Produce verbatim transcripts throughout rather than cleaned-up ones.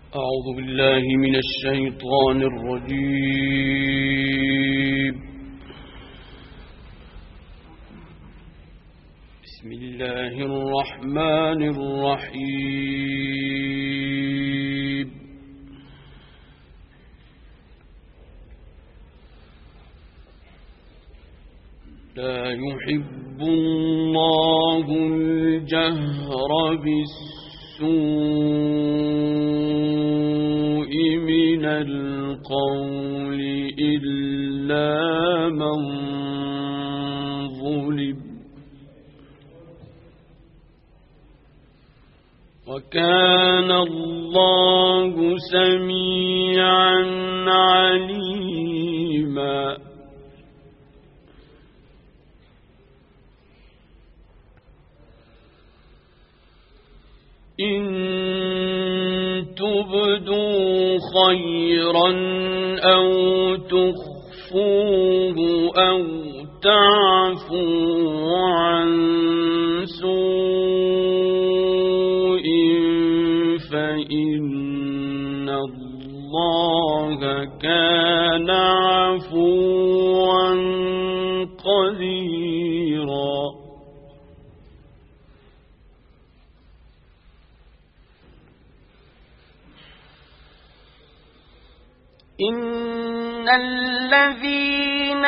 أعوذ بالله من الشيطان الرجيم. بسم الله الرحمن الرحيم. لا يحب الله الجهر بالسوء من القول إلا من ظلم، وكان الله سميعا عليما. إن تبدوا خيرا أو تخفوه أو تعفوا عن سوء فإن الله كان عفوا قديرا. إن الذين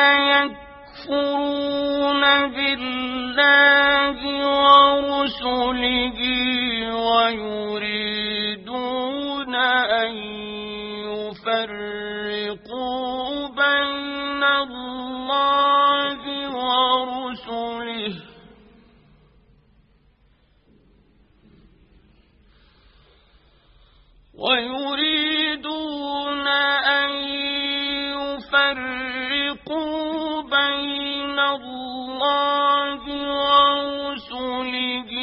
يكفرون بالله ورسله ويريدون أن يفرقوا بين الله ورسله ويريدون أن يفرقوا بين الله ورسله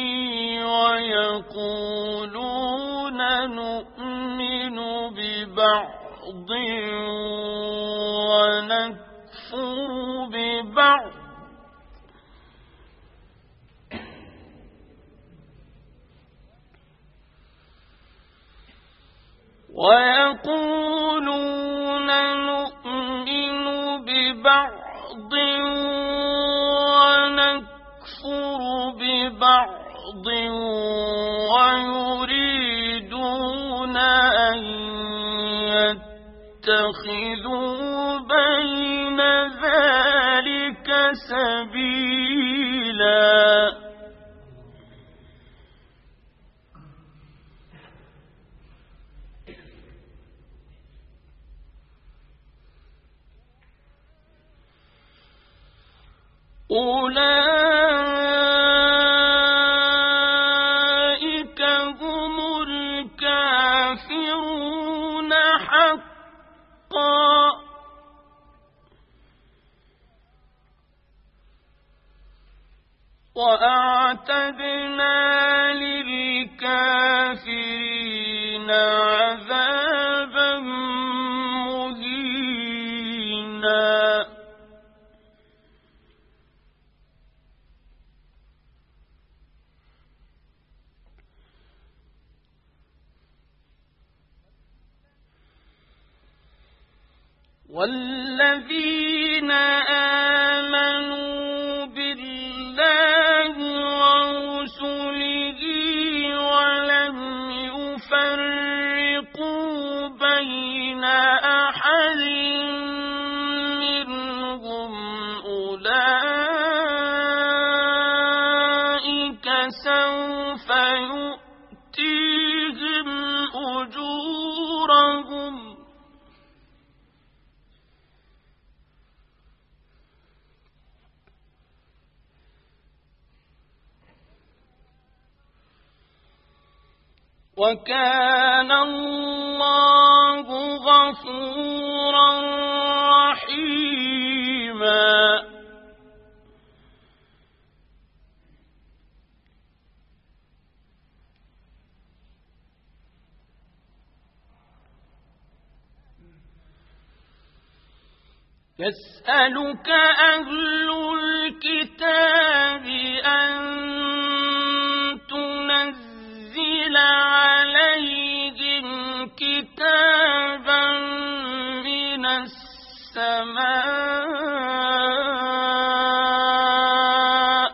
ويقولون نؤمن ببعض ونكفر ببعض ويقولون نؤمن ببعض ونكفر ببعض ويريدون أن يتخذوا بين ذلك سبيلا. أولئك هم الكافرون حقا، وأعتدنا للكافرين عذابا مهينا. والذين آمنوا بالله ورسله ولم يفرقوا بين أحد منهم أولئك سوف يؤتيهم أجورهم وكان الله غفورا رحيما. يسألك أهل الكتاب أن تنزل عليهم كتابا من السماء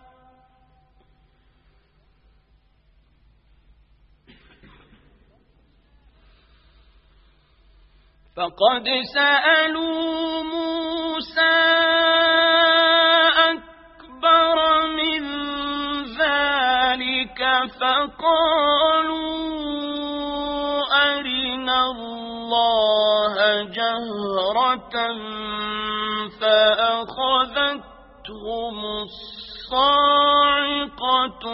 فقد سألوا موسى أكبر من ذلك فقالوا أرنا الله جهرة فأخذتهم الصاعقة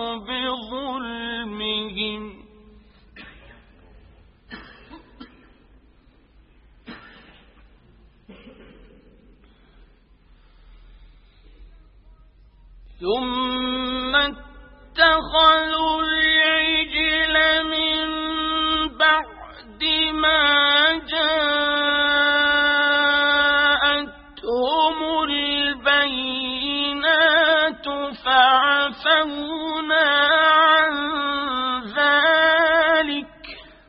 بظلمهم ثم اتخذوا العجل من بعد ما جاءتهم البينات فعفونا عن ذلك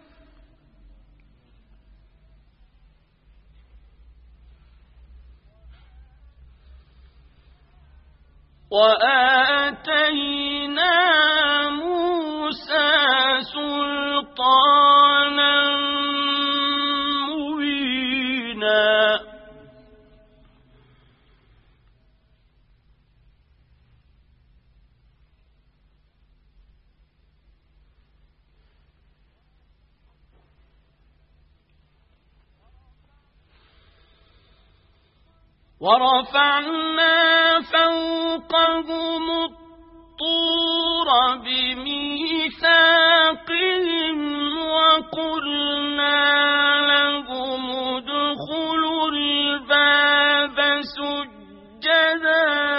وآتينا موسى سلطانا مبينا ورفعنا فوقهم الطور بميثاقهم وقلنا لهم ادخلوا الباب سجدا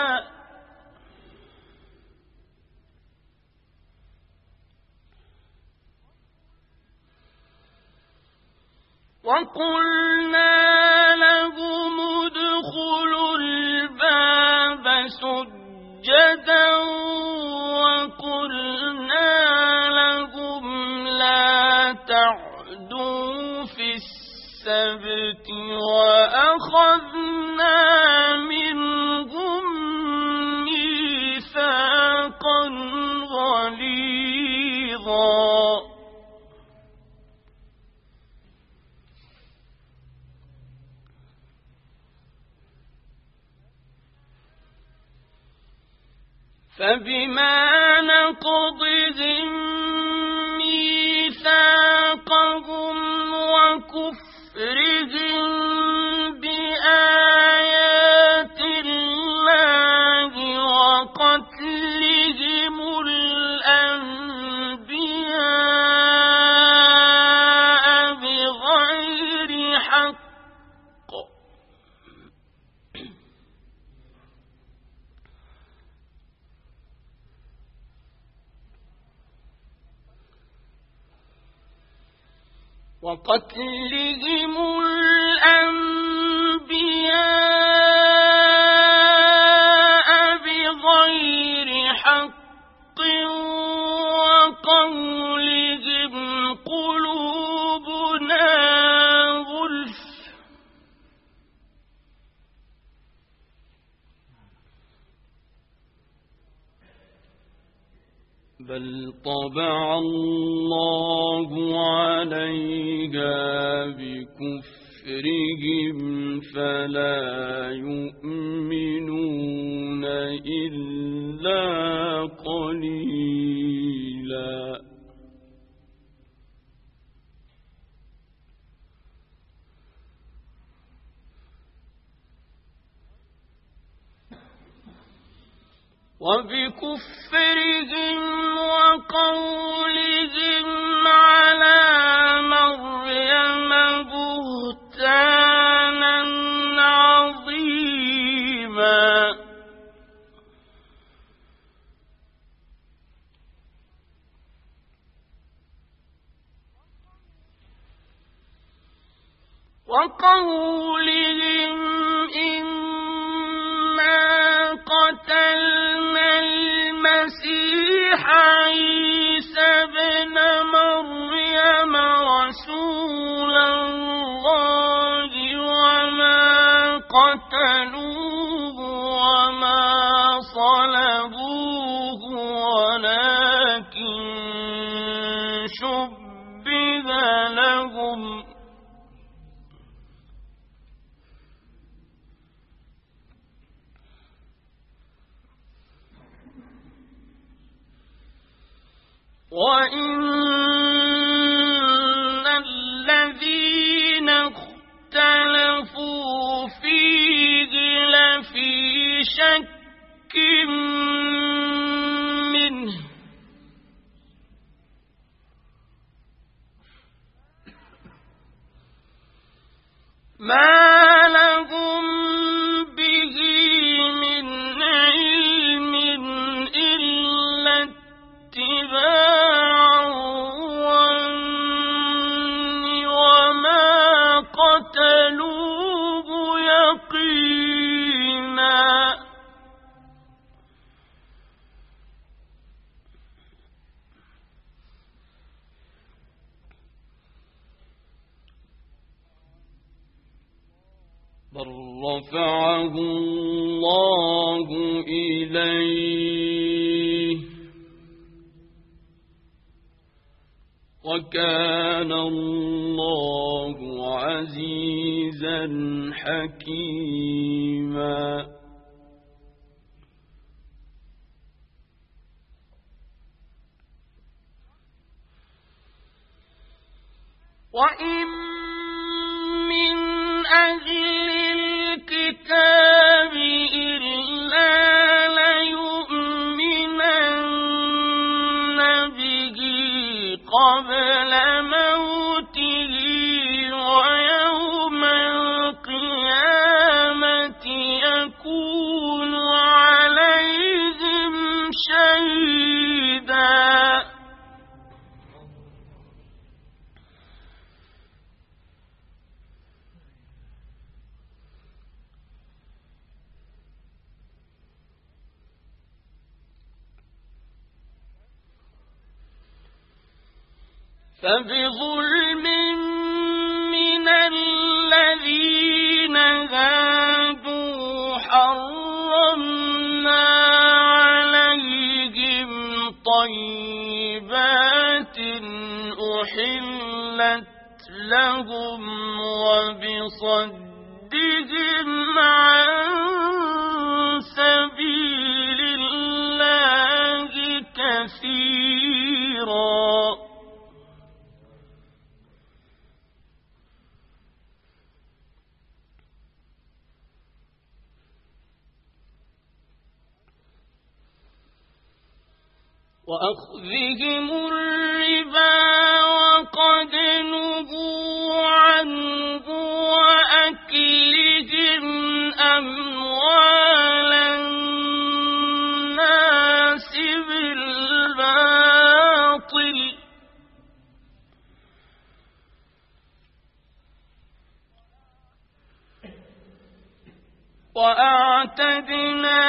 وقلنا لهم ادخلوا الباب سجدا وقلنا لهم لا تعدوا في السبت وأخذنا منهم ميثاقا غليظا فبما نقضهم ميثاقهم وكفرهم بآيات الله وقتلهم الأنبياء بغير حق وقتلهم الأنبياء بغير حق وقولهم قلوبنا غلف بل طبع الله عليها بكفرهم فلا يؤمنون إلا قليلا وبكفرهم وقولهم على مريم بهتانا عظيما وقولهم إنا قتلنا المسيح عيسى ابن مريم رسول لهم وإن الذين اختلفوا فيه لفي شك منه ما لهم به من علم إلا اتباع الظن وما قتلوه يقينا بل رفعه الله إليه وكان الله عزيزا حكيما وإن من أهل الكتاب إلا ليؤمنن به قبل موته ويوم القيامة يكون عليهم شهيدا فبظلم من الذين هادوا حرمنا عليهم طيبات أحلت لهم وبصدهم عن سبيل الله كثيرا وأخذهم الربا وقد نهوا عنه وأكلهم أموال الناس بالباطل وأعتدنا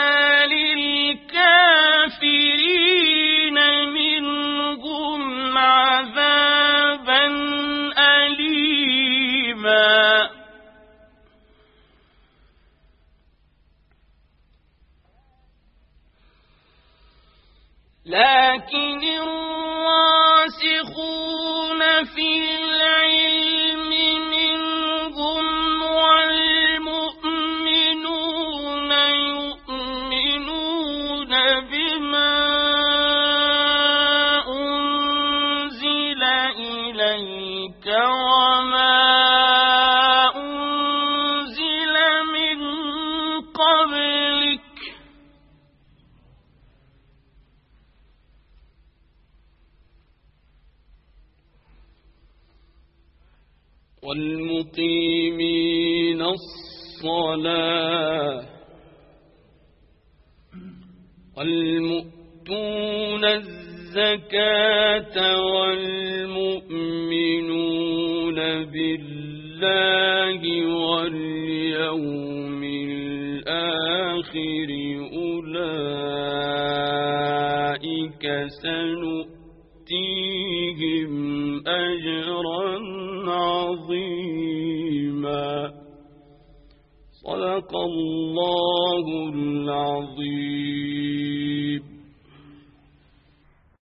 للكافرين منهم عذابا أليما لكن الراسخون في العلم منهم والمؤمنون يؤمنون بما أنزل إليك وما أنزل من قبلك والمقيمين الصلاة والمؤتون الزكاة والمؤمنون بالله واليوم الآخر أولئك سنؤتيهم أجرا عظيما صدق الله العظيم.